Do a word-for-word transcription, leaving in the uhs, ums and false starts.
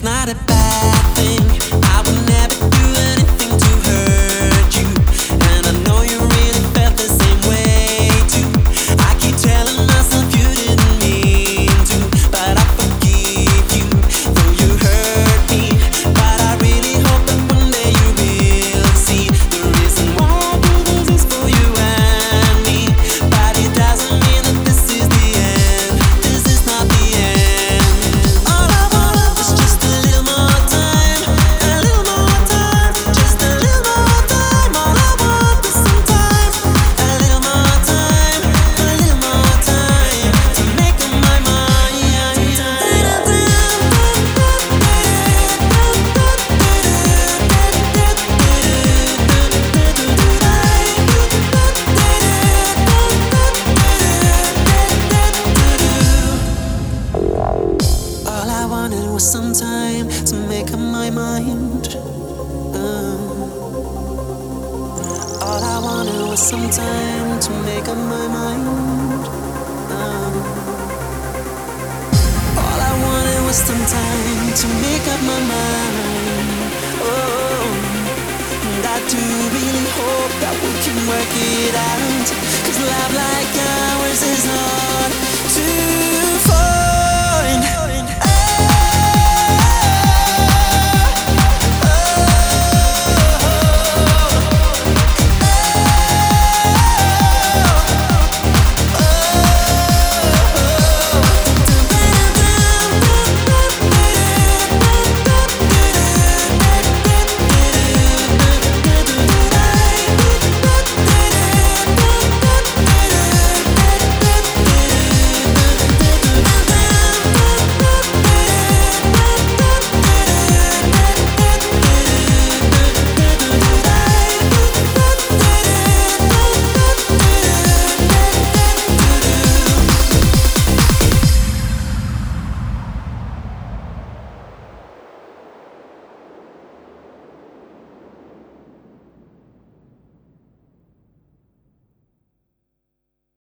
it's not a bad thing. I would never do anything to hurt you, and I know you really felt the same way too. I keep telling myself you didn't mean to, but I forgive you, though you hurt me. But I really hope that one day you will see the reason why I do this is for you and me. But it doesn't mean that this is the end. This is not the end. All I want is just a little more time, a little more time, just a little more time. All I want is some time, a little more time, a little more time to make up my mind. All I wanted was some time to make up my mind. Uh, all I wanted was some time to make up my mind. Uh, all I wanted was some time to make up my mind. Oh, and I do really hope that we can work it out. 'Cause love like ours is all